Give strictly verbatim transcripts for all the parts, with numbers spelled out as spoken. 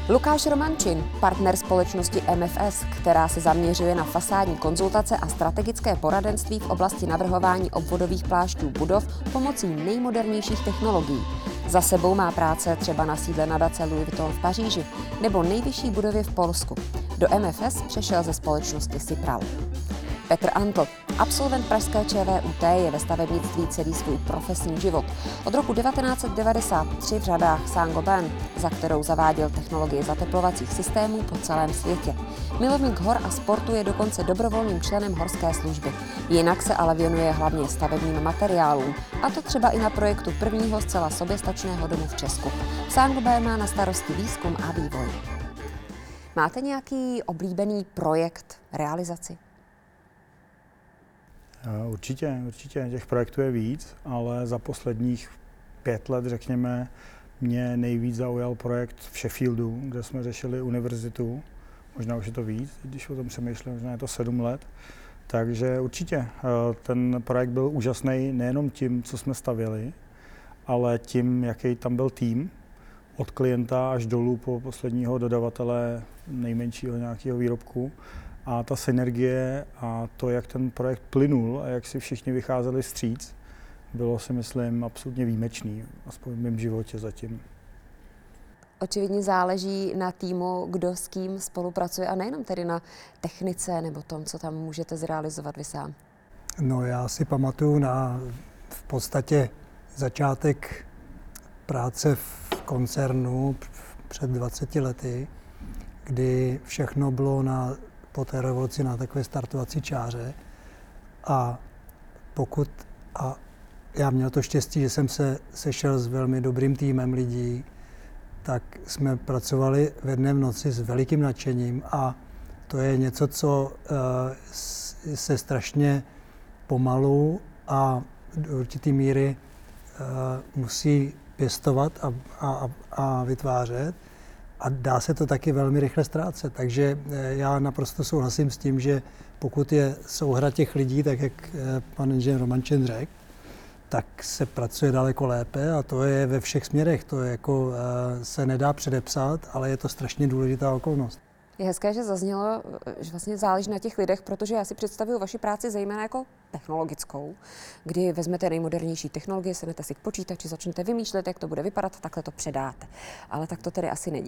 Lukáš Romančin, partner společnosti M F S, která se zaměřuje na fasádní konzultace a strategické poradenství v oblasti navrhování obvodových plášťů budov pomocí nejmodernějších technologií. Za sebou má práce třeba na sídle nadace Louis Vuitton v Paříži nebo nejvyšší budově v Polsku. Do M F S přešel ze společnosti Cipral. Petr Antl, absolvent pražské Č V U T, je ve stavebnictví celý svůj profesní život. Od roku devatenáct set devadesát tři v řadách Saint-Gobain, za kterou zaváděl technologie zateplovacích systémů po celém světě. Milovník hor a sportu je dokonce dobrovolným členem horské služby. Jinak se ale věnuje hlavně stavebním materiálům, a to třeba i na projektu prvního zcela soběstačného domu v Česku. Saint-Gobain má na starosti výzkum a vývoj. Máte nějaký oblíbený projekt, realizaci? Určitě, určitě. Těch projektů je víc, ale za posledních pět let, řekněme, mě nejvíc zaujal projekt v Sheffieldu, kde jsme řešili univerzitu. Možná už je to víc, když o tom přemýšlím, možná je to sedm let. Takže určitě ten projekt byl úžasný nejenom tím, co jsme stavěli, ale tím, jaký tam byl tým, od klienta až dolů po posledního dodavatele nejmenšího nějakého výrobku. A ta synergie a to, jak ten projekt plynul a jak si všichni vycházeli vstříc, bylo, si myslím, absolutně výjimečný, aspoň v mém životě zatím. Očividně záleží na týmu, kdo s kým spolupracuje, a nejenom tedy na technice nebo tom, co tam můžete zrealizovat vy sám. No, já si pamatuju na v podstatě začátek práce v koncernu před dvaceti lety, kdy všechno bylo na po té revoluci na takové startovací čáře. A pokud, a já měl to štěstí, že jsem se sešel s velmi dobrým týmem lidí, tak jsme pracovali ve dne v noci s velikým nadšením, a to je něco, co uh, se strašně pomalu a do určitý míry uh, musí pěstovat a, a, a vytvářet. A dá se to taky velmi rychle ztrácet, takže já naprosto souhlasím s tím, že pokud je souhra těch lidí, tak jak pan inženýr Romančin řekl, tak se pracuje daleko lépe, a to je ve všech směrech. To je jako, se nedá předepsat, ale je to strašně důležitá okolnost. Je hezké, že zaznělo, že vlastně záleží na těch lidech, protože já si představuju vaši práci zejména jako technologickou, kdy vezmete nejmodernější technologie, sednete si k počítači, začnete vymýšlet, jak to bude vypadat, takhle to předáte. Ale tak to tedy asi není.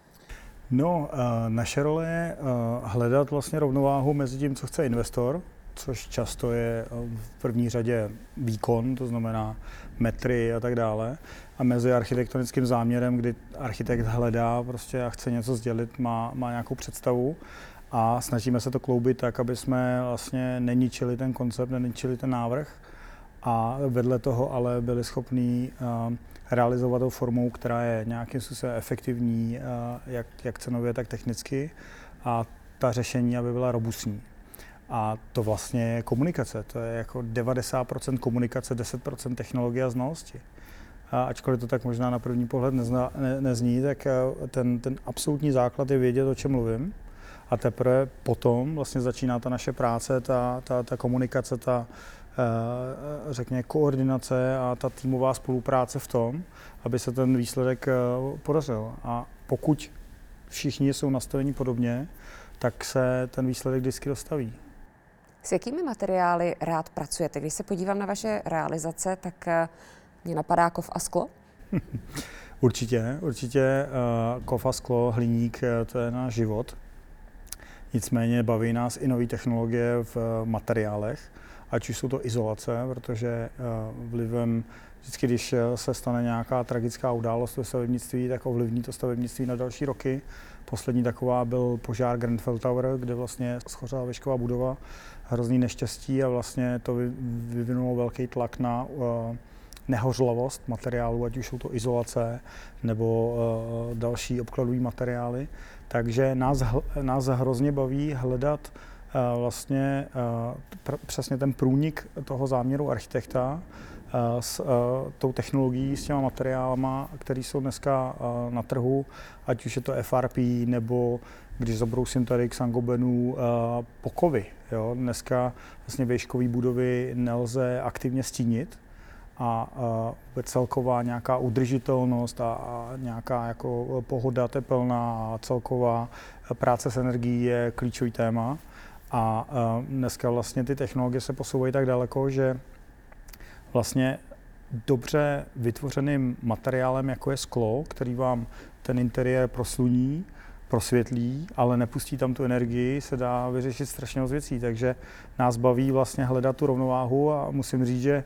No, naše role je hledat vlastně rovnováhu mezi tím, co chce investor, což často je v první řadě výkon, to znamená metry a tak dále, a mezi architektonickým záměrem, kdy architekt hledá prostě a chce něco sdělit, má, má nějakou představu, a snažíme se to kloubit tak, aby jsme vlastně neničili ten koncept, neničili ten návrh, a vedle toho ale byli schopní uh, realizovat to formou, která je nějakým způsobem efektivní, uh, jak, jak cenově, tak technicky, a ta řešení, aby byla robustní. A to vlastně je komunikace, to je jako devadesát procent komunikace, deset procent technologie a znalosti. A ačkoliv to tak možná na první pohled nezna, ne, nezní, tak ten, ten absolutní základ je vědět, o čem mluvím. A teprve potom vlastně začíná ta naše práce, ta, ta, ta komunikace, ta řekněme koordinace a ta týmová spolupráce v tom, aby se ten výsledek podařil. A pokud všichni jsou nastaveni podobně, tak se ten výsledek vždycky dostaví. S jakými materiály rád pracujete? Když se podívám na vaše realizace, tak mě napadá kov a sklo? Určitě, určitě kov a sklo, hliník, to je náš život. Nicméně baví nás i nové technologie v materiálech, ať už jsou to izolace, protože vlivem, vždycky když se stane nějaká tragická událost ve stavebnictví, tak ovlivní to stavebnictví na další roky. Poslední taková byl požár Grenfell Tower, kde vlastně schořela veškerá budova, hrozný neštěstí, a vlastně to vyvinulo velký tlak na nehořlavost materiálu, ať už jsou to izolace nebo další obkladové materiály. Takže nás, nás hrozně baví hledat vlastně přesně ten průnik toho záměru architekta s tou technologií, s těma materiálama, které jsou dneska na trhu, ať už je to F R P, nebo když zabrousím tady k Saint-Gobainu, pokovy. Jo? Dneska vlastně výškové budovy nelze aktivně stínit, a uh, celková nějaká udržitelnost a, a nějaká jako pohoda tepelná a celková práce s energií je klíčový téma. A uh, dneska vlastně ty technologie se posouvají tak daleko, že vlastně dobře vytvořeným materiálem, jako je sklo, který vám ten interiér prosluní, prosvětlí, ale nepustí tam tu energii, se dá vyřešit strašně moc věcí. Takže nás baví vlastně hledat tu rovnováhu a musím říct, že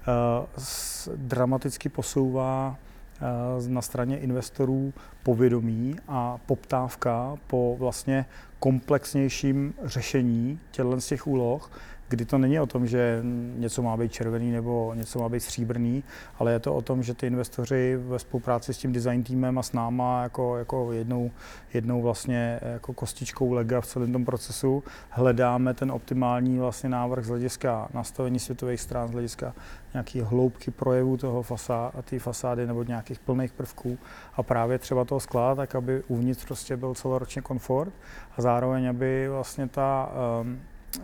uh, dramaticky posouvá uh, na straně investorů povědomí a poptávka po vlastně komplexnějším řešení těchto z těch úloh, kdy to není o tom, že něco má být červený nebo něco má být stříbrný, ale je to o tom, že ty investoři ve spolupráci s tím design týmem a s náma jako, jako jednou, jednou vlastně jako kostičkou lega v celém tom procesu hledáme ten optimální vlastně návrh z hlediska nastavení světových stran, z hlediska nějaké hloubky projevu toho fasá, té fasády nebo nějakých plných prvků a právě třeba toho skla, tak aby uvnitř prostě byl celoročně komfort a zároveň, aby vlastně ta um, uh,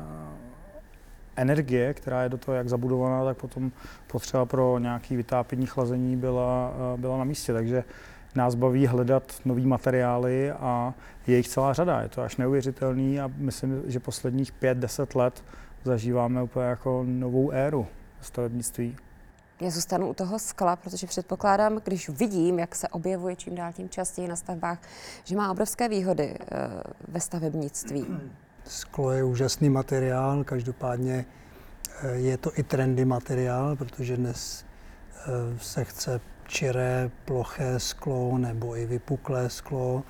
energie, která je do toho jak zabudovaná, tak potom potřeba pro nějaké vytápění, chlazení byla, byla na místě. Takže nás baví hledat nový materiály a je jich celá řada. Je to až neuvěřitelný a myslím, že posledních pět deset let zažíváme úplně jako novou éru stavebnictví. Já zůstanu u toho skla, protože předpokládám, když vidím, jak se objevuje čím dál tím častěji na stavbách, že má obrovské výhody ve stavebnictví. Sklo je úžasný materiál, každopádně je to i trendy materiál, protože dnes se chce čiré, ploché sklo nebo i vypuklé sklo.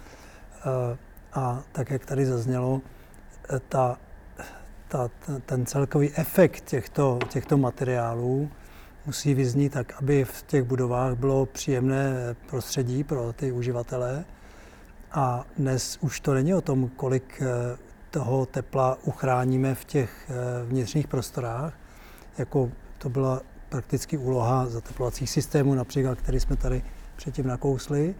A tak, jak tady zaznělo, ta, ta, ten celkový efekt těchto, těchto materiálů musí vyznít tak, aby v těch budovách bylo příjemné prostředí pro ty uživatele. A dnes už to není o tom, kolik toho tepla uchráníme v těch vnitřních prostorách, jako to byla prakticky úloha zateplovacích systémů, například, který jsme tady předtím nakousli,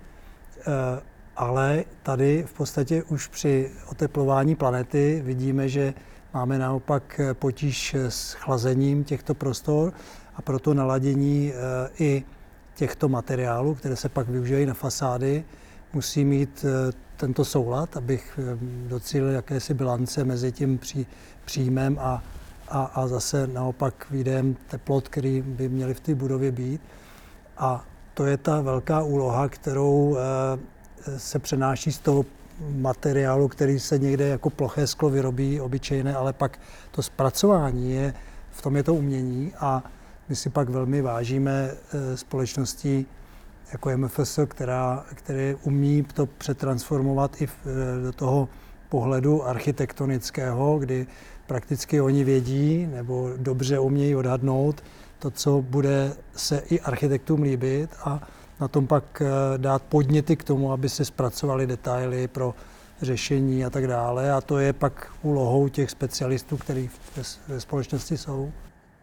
ale tady v podstatě už při oteplování planety vidíme, že máme naopak potíž s chlazením těchto prostor a proto naladění i těchto materiálů, které se pak využívají na fasády, musí mít tento soulad, abych docílil jakési bilance mezi tím pří, příjmem a, a, a zase naopak výdejem teplot, který by měly v té budově být. A to je ta velká úloha, kterou e, se přenáší z toho materiálu, který se někde jako ploché sklo vyrobí, obyčejné, ale pak to zpracování je, v tom je to umění a my si pak velmi vážíme e, společností jako M F S, která, které umí to přetransformovat i v, do toho pohledu architektonického, kdy prakticky oni vědí nebo dobře umějí odhadnout to, co bude se i architektům líbit a na tom pak dát podněty k tomu, aby se zpracovali detaily pro řešení a tak dále. A to je pak úlohou těch specialistů, kteří ve společnosti jsou.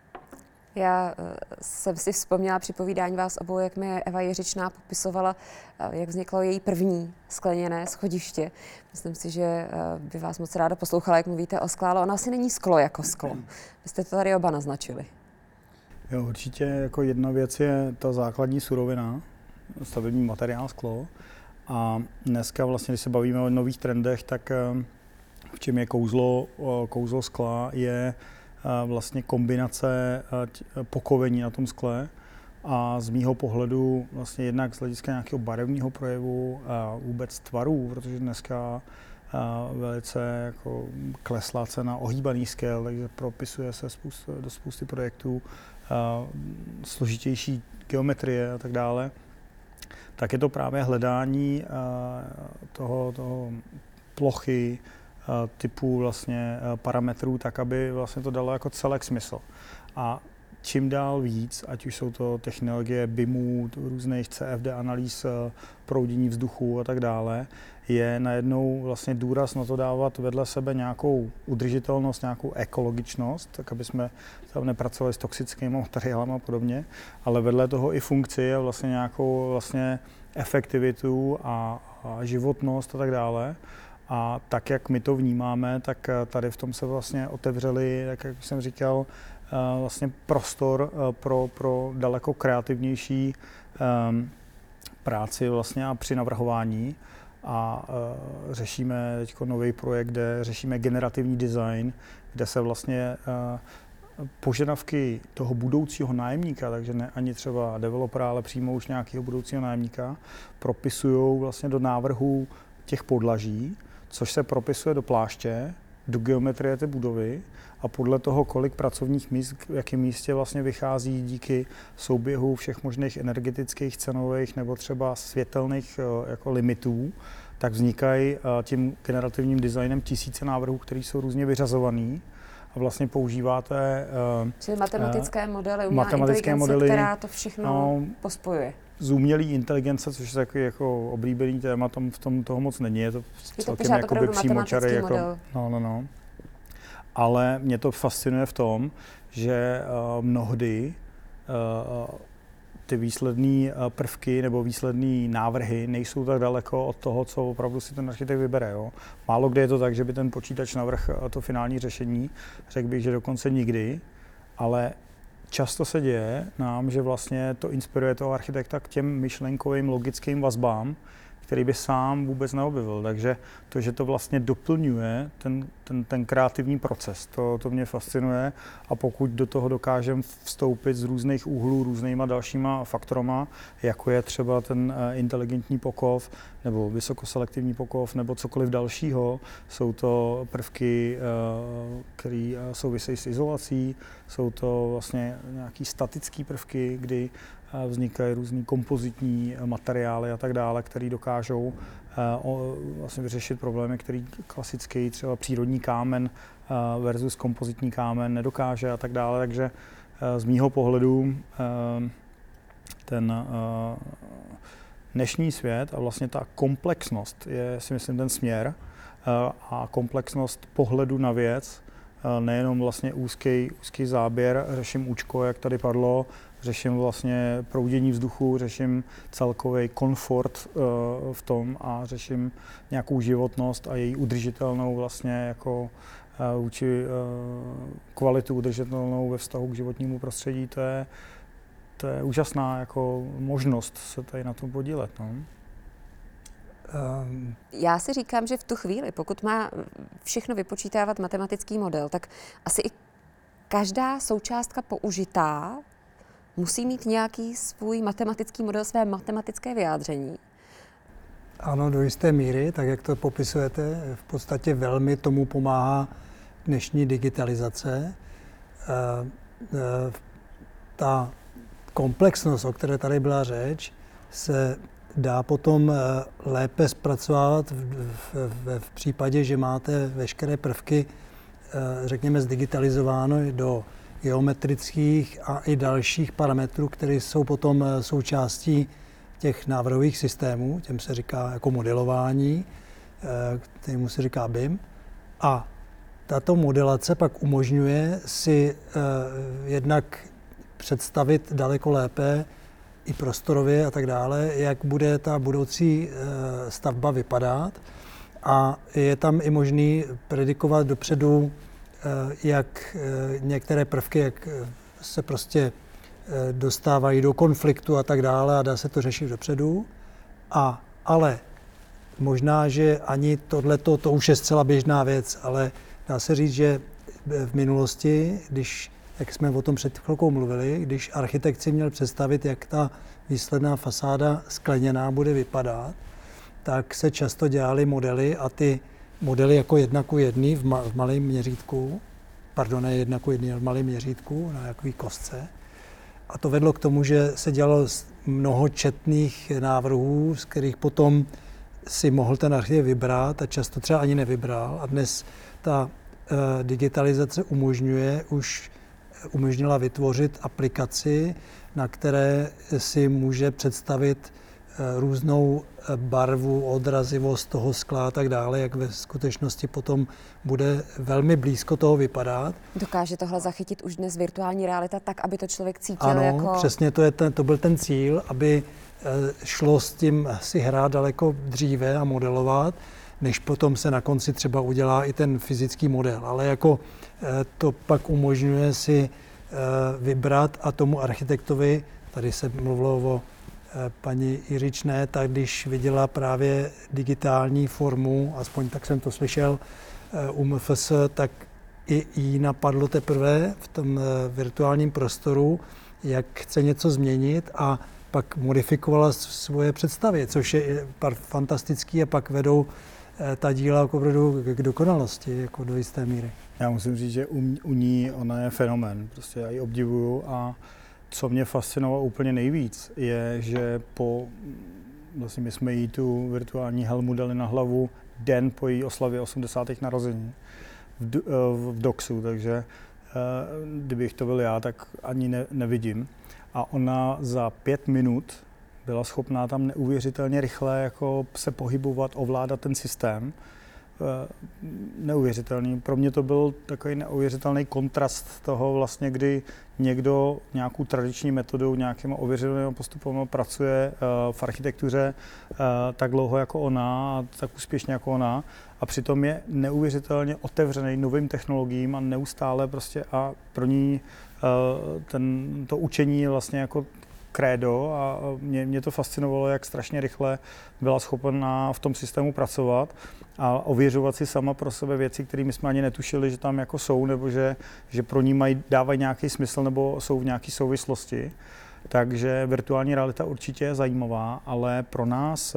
Já jsem si vzpomněla při povídání vás obou, jak mi Eva Jiřičná popisovala, jak vzniklo její první skleněné schodiště. Myslím si, že by vás moc ráda poslouchala, jak mluvíte o skle, ale ono asi není sklo jako sklo. Vy jste to tady oba naznačili. Jo, určitě jako jedna věc je ta základní surovina, stavební materiál sklo. A dneska vlastně, když se bavíme o nových trendech, tak v čem je kouzlo, kouzlo skla je vlastně kombinace pokovení na tom skle a z mýho pohledu vlastně jednak z hlediska nějakého barevního projevu a vůbec tvarů, protože dneska velice jako klesla cena ohýbaných skel, takže propisuje se spoust, do spousty projektů složitější geometrie a tak dále, tak je to právě hledání toho, toho plochy, typů vlastně parametrů, tak aby vlastně to dalo jako celek smysl. A čím dál víc, ať už jsou to technologie B I M ů, různých C F D analýz, proudění vzduchu a tak dále, je najednou vlastně důraz na to dávat vedle sebe nějakou udržitelnost, nějakou ekologičnost, tak aby jsme tam nepracovali s toxickými materiály a podobně, ale vedle toho i funkci a vlastně nějakou vlastně efektivitu a, a životnost a tak dále. A tak, jak my to vnímáme, tak tady v tom se vlastně otevřely, tak jak jsem říkal, vlastně prostor pro, pro daleko kreativnější um, práci vlastně a při navrhování. A uh, řešíme teď nový projekt, kde řešíme generativní design, kde se vlastně uh, požadavky toho budoucího nájemníka, takže ne ani třeba developera, ale přímo už nějakého budoucího nájemníka, propisují vlastně do návrhu těch podlaží, což se propisuje do pláště, do geometrie té budovy a podle toho, kolik pracovních míst, v jakém místě vlastně vychází díky souběhu všech možných energetických, cenových nebo třeba světelných jako limitů, tak vznikají tím generativním designem tisíce návrhů, které jsou různě vyřazované. A vlastně používáte Čili matematické modely, umělá matematické modely, která to všechno no, pospojuje. Z umělé inteligence, což je takový jako oblíbený téma, tam v tom toho moc není, je to je celkem to jakoby přímočarý. Jako, model. no, no, no. Ale mě to fascinuje v tom, že uh, mnohdy uh, ty výsledné uh, prvky nebo výsledné návrhy nejsou tak daleko od toho, co opravdu si ten architekt vybere. Jo. Málo kde je to tak, že by ten počítač navrhl uh, to finální řešení, řekl bych, že dokonce nikdy, ale často se děje nám, že vlastně to inspiruje toho architekta k těm myšlenkovým, logickým vazbám, který by sám vůbec neobjevil. Takže to, že to vlastně doplňuje ten, ten, ten kreativní proces, to, to mě fascinuje a pokud do toho dokážeme vstoupit z různých úhlů, různýma dalšíma faktorama, jako je třeba ten inteligentní pokov nebo vysokoselektivní pokov nebo cokoliv dalšího, jsou to prvky, které souvisejí s izolací, jsou to vlastně nějaký statické prvky, kdy vznikají různý kompozitní materiály a tak dále, které dokážou vlastně vyřešit problémy, který klasický třeba přírodní kámen versus kompozitní kámen nedokáže a tak dále. Takže z mýho pohledu ten dnešní svět a vlastně ta komplexnost je, si myslím, ten směr a komplexnost pohledu na věc, nejenom vlastně úzký, úzký záběr, řeším účko, jak tady padlo, řeším vlastně proudění vzduchu, řeším celkový komfort uh, v tom a řeším nějakou životnost a její udržitelnou vlastně jako uh, vůči uh, kvalitu udržitelnou ve vztahu k životnímu prostředí. To je, to je úžasná jako možnost se tady na tom podílet. No. Já si říkám, že v tu chvíli, pokud má všechno vypočítávat matematický model, tak asi i každá součástka použitá musí mít nějaký svůj matematický model, své matematické vyjádření. Ano, do jisté míry, tak jak to popisujete, v podstatě velmi tomu pomáhá dnešní digitalizace. Ta komplexnost, o které tady byla řeč, se dá potom lépe zpracovat v, v, v případě, že máte veškeré prvky, řekněme, zdigitalizováno do geometrických a i dalších parametrů, které jsou potom součástí těch návrhových systémů, těm se říká jako modelování, kterému se říká B I M. A tato modelace pak umožňuje si jednak představit daleko lépe i prostorově a tak dále, jak bude ta budoucí stavba vypadat. A je tam i možný predikovat dopředu, jak některé prvky, jak se prostě dostávají do konfliktu a tak dále a dá se to řešit dopředu. A, ale možná, že ani tohleto, to už je zcela běžná věc, ale dá se říct, že v minulosti, když, jak jsme o tom před chvilkou mluvili, když architekt si měl představit, jak ta výsledná fasáda skleněná bude vypadat, tak se často dělaly modely a ty modely jako jedna ku jedný v, ma, v malém měřítku, pardon, ne jedna ku jedný, v malém měřítku na jaký kostce. A to vedlo k tomu, že se dělalo mnoho četných návrhů, z kterých potom si mohl ten architekt vybrat a často třeba ani nevybral. A dnes ta uh, digitalizace umožňuje, už umožnila vytvořit aplikaci, na které si může představit různou barvu, odrazivost toho skla a tak dále, jak ve skutečnosti potom bude velmi blízko toho vypadat. Dokáže tohle zachytit už dnes virtuální realita tak, aby to člověk cítil ano, jako... Ano, přesně to, je ten, to byl ten cíl, aby šlo s tím si hrát daleko dříve a modelovat, než potom se na konci třeba udělá i ten fyzický model. Ale jako to pak umožňuje si vybrat a tomu architektovi, tady se mluvilo o paní Jiřičné, tak když viděla právě digitální formu, aspoň tak jsem to slyšel u M F S, tak i jí napadlo teprve v tom virtuálním prostoru, jak chce něco změnit a pak modifikovala svoje představy, což je fantastický a pak vedou ta díla opravdu k dokonalosti, jako do jisté míry. Já musím říct, že u, u ní ona je fenomén, prostě já ji obdivuju a co mě fascinovalo úplně nejvíc, je, že po, vlastně my jsme jí tu virtuální helmu dali na hlavu den po její oslavě osmdesátých narozenin v, v Doxu, takže kdybych to byl já, tak ani ne, nevidím. A ona za pět minut byla schopná tam neuvěřitelně rychle jako se pohybovat, ovládat ten systém. Neuvěřitelný. Pro mě to byl takový neuvěřitelný kontrast toho vlastně, kdy někdo nějakou tradiční metodou, nějakým ověřeným postupem pracuje v architektuře tak dlouho jako ona, tak úspěšně jako ona a přitom je neuvěřitelně otevřený novým technologiím a neustále prostě a pro ní ten, to učení je vlastně jako krédo a mě, mě to fascinovalo, jak strašně rychle byla schopná v tom systému pracovat a ověřovat si sama pro sebe věci, které my jsme ani netušili, že tam jako jsou, nebo že, že pro ní mají, dávají nějaký smysl nebo jsou v nějaké souvislosti. Takže virtuální realita určitě je zajímavá, ale pro nás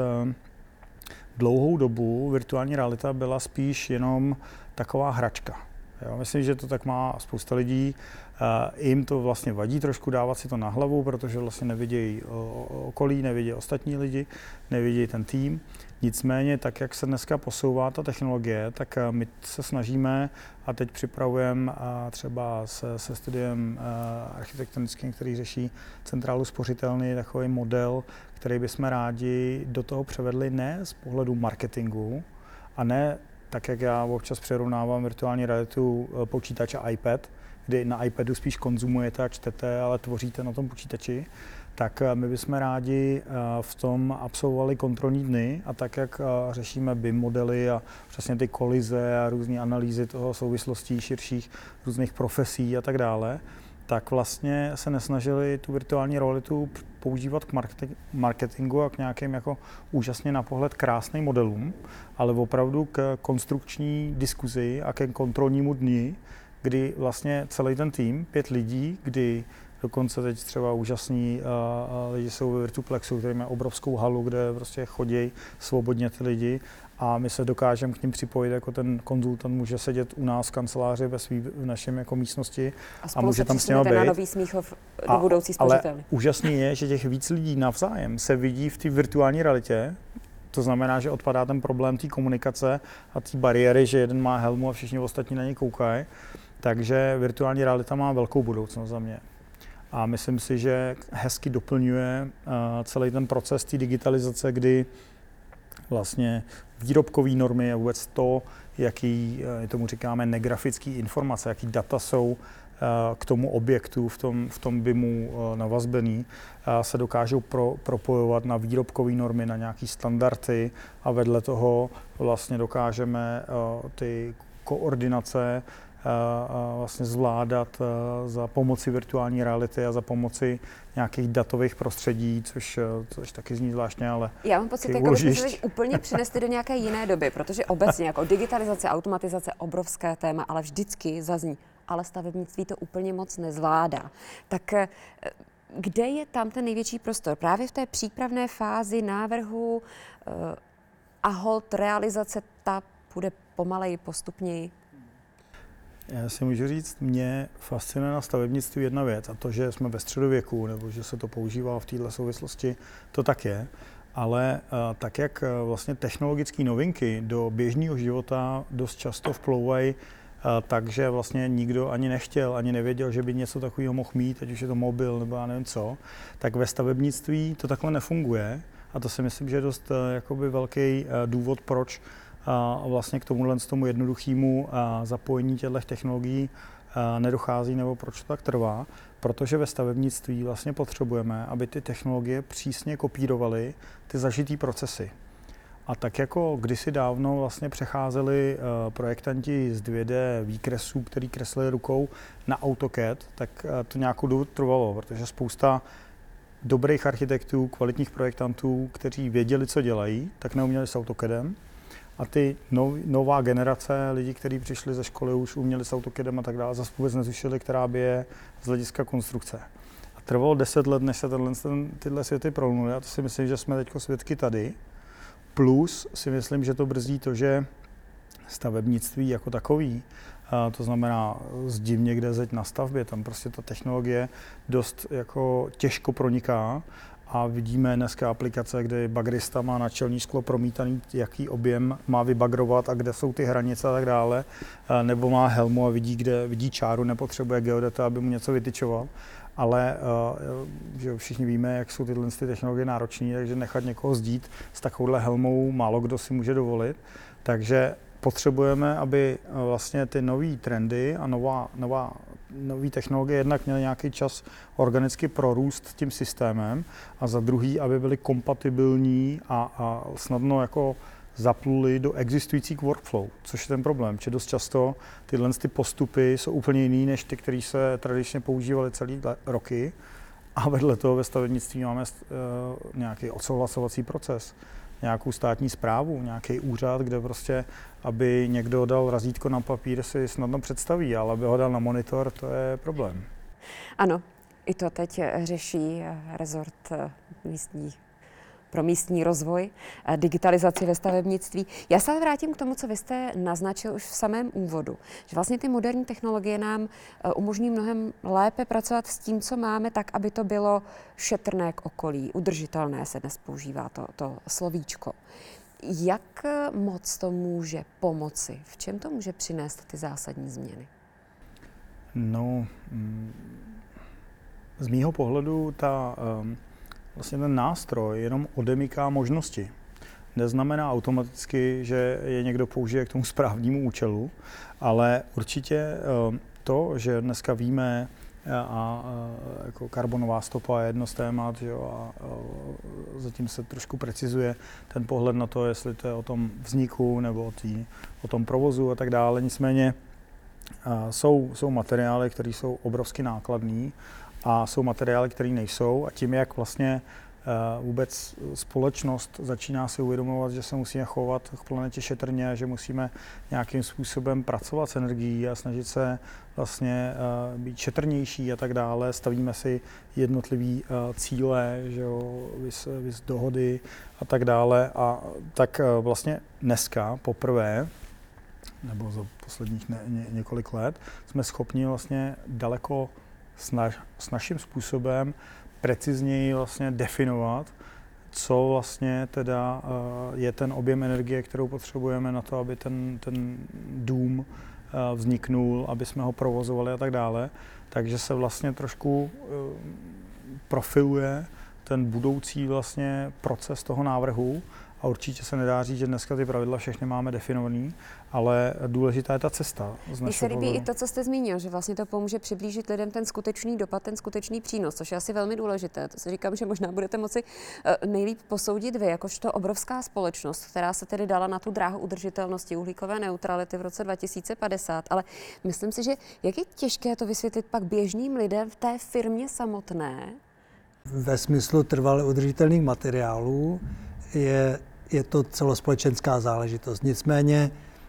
dlouhou dobu virtuální realita byla spíš jenom taková hračka. Jo, myslím, že to tak má spousta lidí. Uh, jim to vlastně vadí trošku dávat si to na hlavu, protože vlastně nevidějí okolí, nevidějí ostatní lidi, nevidějí ten tým. Nicméně, tak jak se dneska posouvá ta technologie, tak my se snažíme a teď připravujeme třeba se, se studiem uh, architektonickým, který řeší centrálu spořitelny, takový model, který bychom rádi do toho převedli ne z pohledu marketingu a ne tak, jak já občas přerovnávám virtuální realitu počítač a iPad, kdy na iPadu spíš konzumujete a čtete, ale tvoříte na tom počítači, tak my bychom rádi v tom absolvovali kontrolní dny a tak, jak řešíme B I M modely a přesně ty kolize a různé analýzy toho souvislostí širších různých profesí a tak dále, tak vlastně se nesnažili tu virtuální realitu používat k marketingu a k nějakým jako úžasně na pohled krásným modelům, ale opravdu k konstrukční diskuzi a ke kontrolnímu dni, kdy vlastně celý ten tým, pět lidí, kdy dokonce teď třeba úžasní uh, lidi jsou ve Virtuplexu, který má obrovskou halu, kde prostě chodí svobodně ty lidi a my se dokážeme k ním připojit, jako ten konzultant může sedět u nás v kanceláři ve svý, v našem jako místnosti a, a může tam s nimi být. Na Nový Smíchov do budoucí spořitelny. Ale úžasný je, že těch víc lidí navzájem se vidí v té virtuální realitě. To znamená, že odpadá ten problém té komunikace a té bariéry, že jeden má helmu a všichni ostatní na něj koukají. Takže virtuální realita má velkou budoucnost za mě. A myslím si, že hezky doplňuje uh, celý ten proces té digitalizace, kdy vlastně výrobkové normy a vůbec to, jaký, uh, tomu říkáme, negrafické informace, jaký data jsou uh, k tomu objektu v tom, v tom B I M u uh, navazbený, uh, se dokážou pro, propojovat na výrobkové normy, na nějaké standardy a vedle toho vlastně dokážeme uh, ty koordinace vlastně zvládat za pomoci virtuální reality a za pomoci nějakých datových prostředí, což, což taky zní zvláštně, ale já mám pocit, jako bychom se teď úplně přinesli do nějaké jiné doby, protože obecně jako digitalizace, automatizace, obrovské téma, ale vždycky zazní, ale stavebnictví to úplně moc nezvládá. Tak kde je tam ten největší prostor? Právě v té přípravné fázi návrhu a holt realizace, ta bude pomaleji, postupněji? Já si můžu říct, mě fascinuje na stavebnictví jedna věc a to, že jsme ve středověku nebo že se to používá v této souvislosti, to tak je, ale uh, tak, jak uh, vlastně technologické novinky do běžného života dost často vplouvají, uh, takže vlastně nikdo ani nechtěl, ani nevěděl, že by něco takového mohl mít, ať už je to mobil nebo já nevím co, tak ve stavebnictví to takhle nefunguje a to si myslím, že je dost uh, jakoby velký uh, důvod, proč a vlastně k tomuhle tomu jednoduchému zapojení těchto technologií nedochází, nebo proč to tak trvá, protože ve stavebnictví vlastně potřebujeme, aby ty technologie přísně kopírovaly ty zažitý procesy. A tak jako kdysi dávno vlastně přecházeli uh, projektanti z dvě dé výkresů, který kreslili rukou, na AutoCAD, tak uh, to nějakou dobu trvalo, protože spousta dobrých architektů, kvalitních projektantů, kteří věděli, co dělají, tak neuměli s AutoCADem. A ty nov, nová generace lidí, kteří přišli ze školy, už uměli s AutoCADem a tak dále, zase vůbec netušili, která by je z hlediska konstrukce. A trvalo deset let, než se tenhle, ten, tyhle světy prolnuly. A to si myslím, že jsme teď svědky tady. Plus si myslím, že to brzdí to, že stavebnictví jako takový, to znamená zdi někde zeď na stavbě, tam prostě ta technologie dost jako těžko proniká a vidíme dneska aplikace, kde bagrista má na čelní sklo promítaný, jaký objem má vybagrovat a kde jsou ty hranice a tak dále, nebo má helmu a vidí, kde vidí čáru, nepotřebuje geodeta, aby mu něco vytyčoval. Ale že všichni víme, jak jsou tyhle ty technologie náročné, takže nechat někoho zdít s takovouhle helmou málo kdo si může dovolit. Takže potřebujeme, aby vlastně ty nové trendy a nová, nová, nové technologie jednak měly nějaký čas organicky prorůst tím systémem a za druhý, aby byly kompatibilní a, a snadno jako zapluli do existujících workflow, což je ten problém, že dost často tyhle ty postupy jsou úplně jiný než ty, které se tradičně používaly celý roky a vedle toho ve stavebnictví máme uh, nějaký odsouhlasovací proces, nějakou státní správu, nějaký úřad, kde prostě, aby někdo dal razítko na papír, si snadno představí, ale aby ho dal na monitor, to je problém. Ano, i to teď řeší rezort místní pro místní rozvoj, digitalizaci ve stavebnictví. Já se vrátím k tomu, co vy jste naznačil už v samém úvodu, že vlastně ty moderní technologie nám umožní mnohem lépe pracovat s tím, co máme, tak, aby to bylo šetrné k okolí, udržitelné se dnes používá to, to slovíčko. Jak moc to může pomoci? V čem to může přinést ty zásadní změny? No, z mýho pohledu ta vlastně ten nástroj jenom odemyká možnosti. Neznamená automaticky, že je někdo použije k tomu správnímu účelu, ale určitě to, že dneska víme, a, a jako karbonová stopa je jedno z témat, že jo, a, a zatím se trošku precizuje ten pohled na to, jestli to je o tom vzniku nebo o, tý, o tom provozu a tak dále. Nicméně a, jsou, jsou materiály, které jsou obrovsky nákladné, a jsou materiály, které nejsou a tím, jak vlastně uh, vůbec společnost začíná si uvědomovat, že se musíme chovat k planetě šetrně, že musíme nějakým způsobem pracovat s energií a snažit se vlastně uh, být šetrnější a tak dále. Stavíme si jednotlivý uh, cíle, že jo, vys, vys dohody a tak dále. A tak uh, vlastně dneska poprvé, nebo za posledních ne, ně, několik let, jsme schopni vlastně daleko Snaž, s naším způsobem precizněji vlastně definovat, co vlastně teda uh, je ten objem energie, kterou potřebujeme na to, aby ten, ten dům uh, vzniknul, aby jsme ho provozovali a tak dále. Takže se vlastně trošku uh, profiluje ten budoucí vlastně proces toho návrhu a určitě se nedá říct, že dneska ty pravidla všechny máme definovaný, ale důležitá je ta cesta. Mně se líbí i to, co jste zmínil, že vlastně to pomůže přiblížit lidem ten skutečný dopad, ten skutečný přínos, což je asi velmi důležité. To si říkám, že možná budete moci nejlíp posoudit vy, jakožto obrovská společnost, která se tedy dala na tu dráhu udržitelnosti, uhlíkové neutrality v roce dva tisíce padesát, ale myslím si, že jak je těžké to vysvětlit pak běžným lidem v té firmě samotné? Ve smyslu trvale udržitelných materiálů je, je to celospolečenská záležitost. Nicméně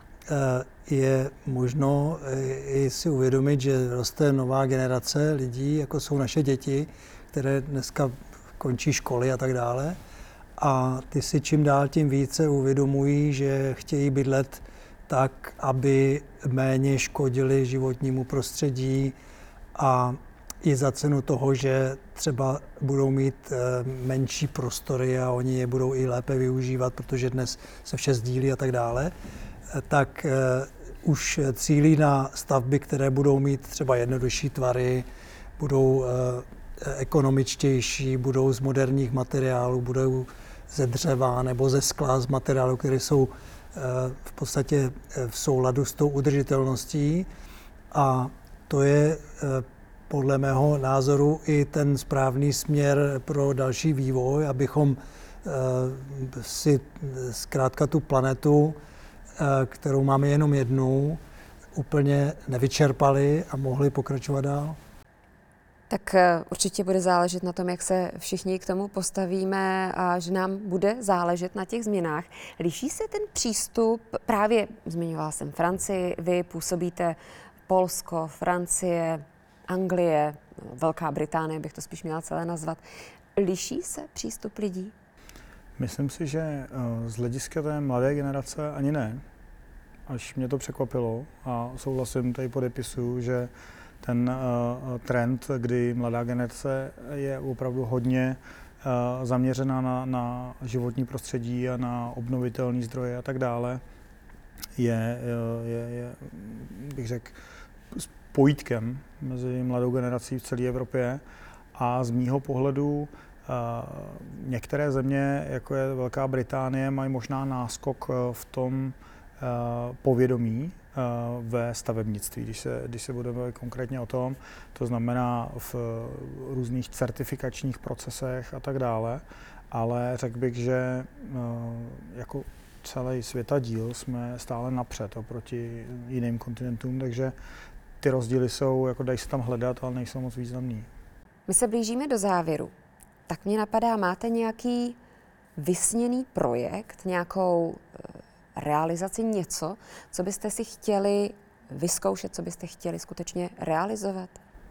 je možno i si uvědomit, že roste nová generace lidí, jako jsou naše děti, které dneska končí školy a tak dále. A ty si čím dál tím více uvědomují, že chtějí bydlet tak, aby méně škodili životnímu prostředí a i za cenu toho, že třeba budou mít menší prostory a oni je budou i lépe využívat, protože dnes se vše sdílí a tak dále, tak už cílí na stavby, které budou mít třeba jednodušší tvary, budou ekonomičtější, budou z moderních materiálů, budou ze dřeva nebo ze skla, z materiálů, které jsou v podstatě v souladu s tou udržitelností. A to je podle mého názoru i ten správný směr pro další vývoj, abychom si zkrátka tu planetu, kterou máme jenom jednu, úplně nevyčerpali a mohli pokračovat dál. Tak určitě bude záležet na tom, jak se všichni k tomu postavíme a že nám bude záležet na těch změnách. Liší se ten přístup, právě zmiňovala jsem Francii, vy působíte Polsko, Francie, Anglie, Velká Británie, bych to spíš měla celé nazvat. Liší se přístup lidí? Myslím si, že z hlediska té mladé generace ani ne. Až mě to překvapilo a souhlasím tady podepisuju, že ten uh, trend, kdy mladá generace je opravdu hodně uh, zaměřená na, na životní prostředí a na obnovitelné zdroje a tak dále, je, je, je bych řekl, spojítkem mezi mladou generací v celé Evropě a z mýho pohledu uh, některé země, jako je Velká Británie, mají možná náskok v tom uh, povědomí ve stavebnictví, když se, když se budeme mluvit konkrétně o tom, to znamená v různých certifikačních procesech a tak dále, ale řekl bych, že jako celý světadíl jsme stále napřed oproti jiným kontinentům, takže ty rozdíly jsou, jako dají se tam hledat, ale nejsou moc významný. My se blížíme do závěru. Tak mě napadá, máte nějaký vysněný projekt, nějakou realizaci, něco, co byste si chtěli vyzkoušet, co byste chtěli skutečně realizovat?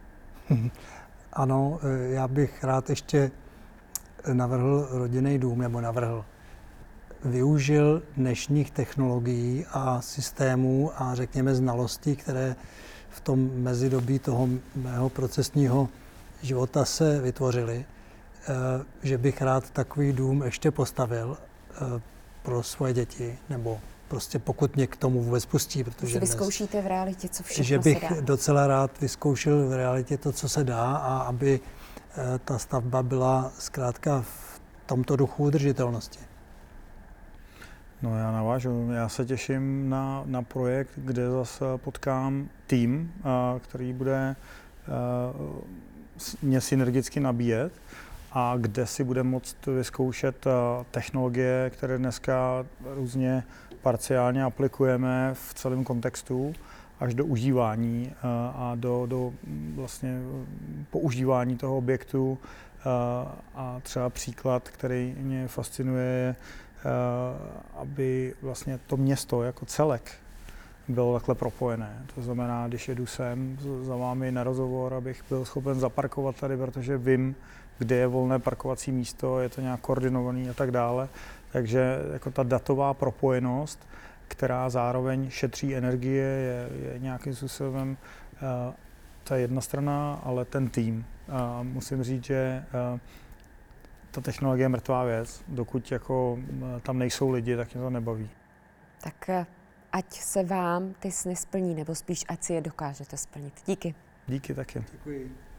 Ano, já bych rád ještě navrhl rodinný dům, nebo navrhl. Využil dnešních technologií a systémů a řekněme znalostí, které v tom mezidobí toho mého procesního života se vytvořily, že bych rád takový dům ještě postavil pro svoje děti, nebo prostě pokud mě k tomu vůbec pustí, protože si vyzkoušíte v realitě, co všechno že bych se dá. docela rád vyzkoušel v realitě to, co se dá a aby ta stavba byla zkrátka v tomto duchu udržitelnosti. No já navážu, já se těším na, na projekt, kde zase potkám tým, který bude mě synergicky nabíjet a kde si budeme moct vyzkoušet technologie, které dneska různě parciálně aplikujeme v celém kontextu až do užívání a do, do vlastně používání toho objektu. A třeba příklad, který mě fascinuje, je, aby vlastně to město jako celek bylo takhle propojené. To znamená, když jedu sem za vámi na rozhovor, abych byl schopen zaparkovat tady, protože vím, kde je volné parkovací místo, je to nějak koordinovaný a tak dále. Takže jako ta datová propojenost, která zároveň šetří energie, je, je nějakým způsobem uh, ta jedna strana, ale ten tým. Uh, musím říct, že uh, ta technologie je mrtvá věc. Dokud jako, uh, tam nejsou lidi, tak mě to nebaví. Tak ať se vám ty sny splní, nebo spíš ať si je dokážete splnit. Díky. Díky taky. Děkuji.